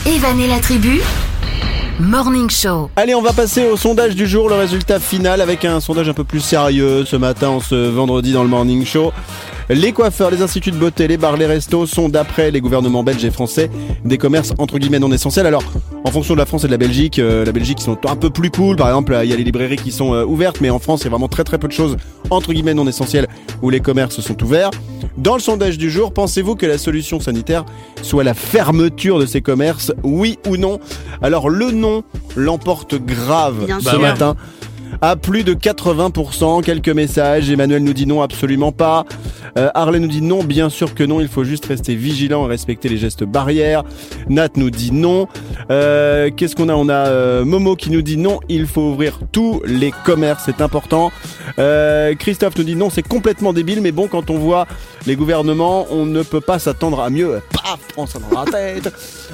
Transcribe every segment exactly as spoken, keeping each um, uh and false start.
Evan et la tribu Morning Show. Allez, on va passer au sondage du jour, le résultat final avec un sondage un peu plus sérieux ce matin, en ce vendredi dans le Morning Show. Les coiffeurs, les instituts de beauté, les bars, les restos sont, d'après les gouvernements belges et français, des commerces entre guillemets non essentiels. Alors, en fonction de la France et de la Belgique, euh, la Belgique ils sont un peu plus cool. Par exemple, il y a les librairies qui sont euh, ouvertes, mais en France, il y a vraiment très très peu de choses entre guillemets non essentielles où les commerces sont ouverts. Dans le sondage du jour, pensez-vous que la solution sanitaire soit la fermeture de ces commerces, oui ou non? Alors, le non l'emporte grave Bien ce sûr. matin. À plus de quatre-vingts pour cent, quelques messages. Emmanuel nous dit non, absolument pas. Euh, Harley nous dit non, bien sûr que non, il faut juste rester vigilant et respecter les gestes barrières. Nat nous dit non. Euh, qu'est-ce qu'on a On a euh, Momo qui nous dit non, il faut ouvrir tous les commerces, c'est important. Euh, Christophe nous dit non, c'est complètement débile, mais bon, quand on voit les gouvernements, on ne peut pas s'attendre à mieux. Paf, prends ça dans la tête.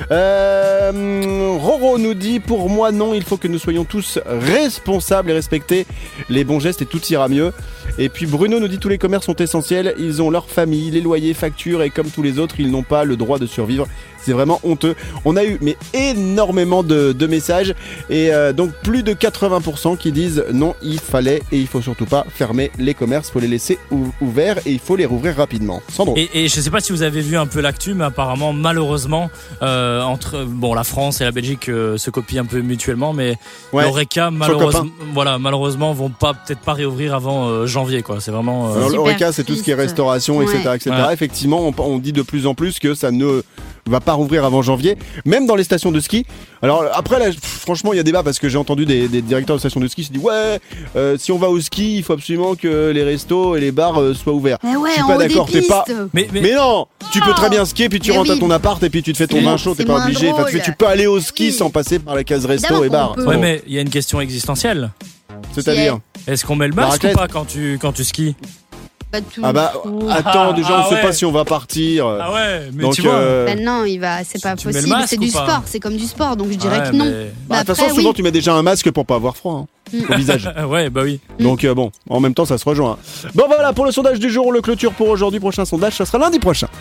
Euh, Roro nous dit pour moi non, il faut que nous soyons tous responsables et respecter les bons gestes et tout ira mieux. Et puis Bruno nous dit tous les commerces sont essentiels, ils ont leur famille, les loyers, factures et comme tous les autres, ils n'ont pas le droit de survivre. C'est vraiment honteux. On a eu mais énormément de, de messages et euh, donc plus de quatre-vingts pour cent qui disent non, il fallait et il faut surtout pas fermer les commerces, il faut les laisser ou- ouverts et il faut les rouvrir rapidement. Sandro. Et, et je sais pas si vous avez vu un peu l'actu, mais apparemment, malheureusement, euh, entre bon la France et la Belgique euh, se copient un peu mutuellement, mais Ouais. l'Oreca malheureusement, voilà, malheureusement, vont pas peut-être pas réouvrir avant euh, janvier, quoi. C'est vraiment. Euh... Alors, Super l'Oreca, c'est tout ce qui est triste. restauration, et cetera, et cetera. Ouais. Effectivement, on, on dit de plus en plus que ça ne va pas rouvrir avant janvier, même dans les stations de ski. Alors après, là, pff, franchement, il y a débat parce que j'ai entendu des, des directeurs de stations de ski qui se disent ouais, euh, si on va au ski, il faut absolument que les restos et les bars euh, soient ouverts. Mais ouais, Je suis en pas haut des d'accord, t'es pas. pistes. Mais, mais, Mais non, tu peux très bien skier puis tu Mais rentres oui. à ton appart et puis tu te fais ton C'est vin moins- chaud, t'es c'est pas moins obligé. Enfin, tu, fais- tu drôle. peux aller au ski Oui. sans passer par la case resto Évidemment et bar. qu'on peut. ouais, Bon, mais il y a une question existentielle. c'est-à-dire. Est-ce qu'on met le La masque ou raclette. pas quand tu quand tu skis? Pas tout. Ah bah Ouh. attends, déjà on Ah sait ouais. pas si on va partir. Ah ouais, mais Donc tu vois. euh, Bah non, il va, c'est pas tu mets le possible. masque C'est ou du pas sport, c'est comme du sport, donc je dirais Ouais, que non. mais- bah, de Bah toute façon, après, souvent oui. tu mets déjà un masque pour pas avoir froid hein, au visage. ouais, bah oui. Donc euh, bon, en même temps ça se rejoint. Bon voilà pour le sondage du jour, on le clôture pour aujourd'hui. Prochain sondage, ça sera lundi prochain.